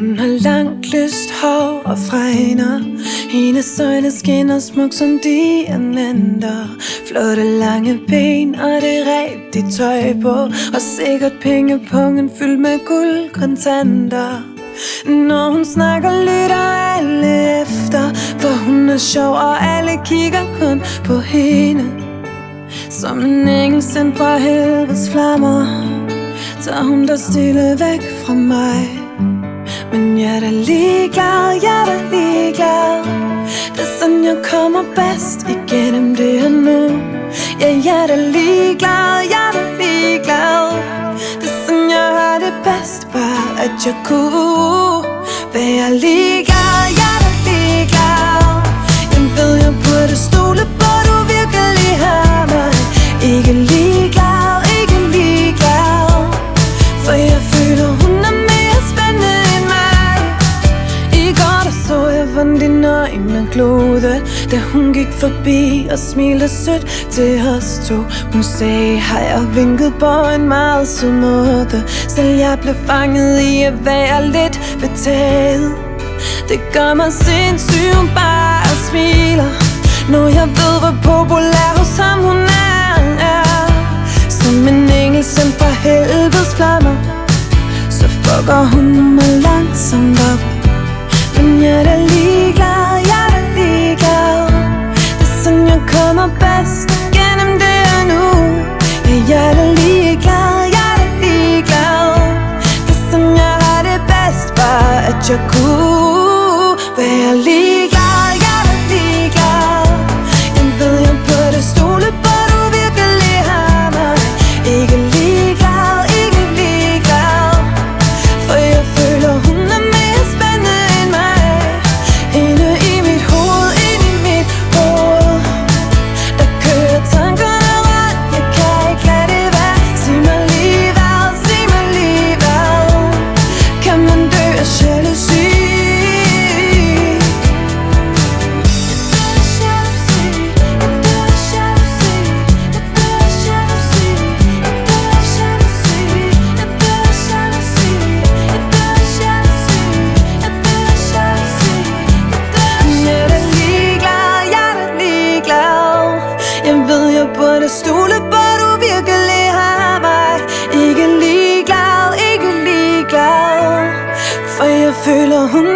Hun har langt lyst hår og fregner. Hendes øjne skinner smuk som diamanter. Flotte lange ben og det rigtige tøj på. Og sikkert pengepungen fyldt med guldkontanter. Når hun snakker, lytter alle efter, for hun er sjov, og alle kigger kun på hende. Som en engel sendt fra helvedes flammer, tager hun der stille væk fra mig. Men jeg er da ligeglad, jeg er da ligeglad. Det er sådan, jeg kommer bedst igennem det her nu. Ja, jeg er da ligeglad, jeg er da ligeglad. Det er sådan, jeg har det bedst, bare at jeg kunne være ligeglad, jeg er da ligeglad. Jeg ved, jeg burde stole på, du virkelig har mig. Ikke ligeglad, ikke ligeglad. For jeg føler, hun er mere spændende end mig. I går der så jeg, hvordan dine øjne glodede, da hun gik forbi og smilte sødt til os to. Hun sagde hej og vinkede på en meget sød måde. Selv jeg blev fanget i at være lidt betaget. Det gør mig sindssyg, hun bare smiler, når jeg ved, hvor populær hos ham hun er. Som en engel sendt fra helvedes flammer, så fucker hun mig langsomt op. Men jeg er da ligeglad, jeg er da ligeglad. Det er sådan, jeg kommer bedst gennem det her nu. Ja, jeg er da ligeglad, jeg er da ligeglad. Det er sådan, jeg har det bedst, bare at jeg kunne være ligeglad, jeg er da ligeglad. Jeg ved, jeg burde stole på, du virkelig har mig. Ikke ligeglad, ikke ligeglad. For jeg føler, hun er mere spændende end mig. Inde i mit hoved, inde i mit hoved, der kører tankerne rundt. Jeg kan ikke lade det være. Sig mig lige hvad, sig mig lige hvad. Kan man dø af jalousi? Stole på, du virkelig har mig. Ikke ligeglad, ikke ligeglad. For jeg føler, hun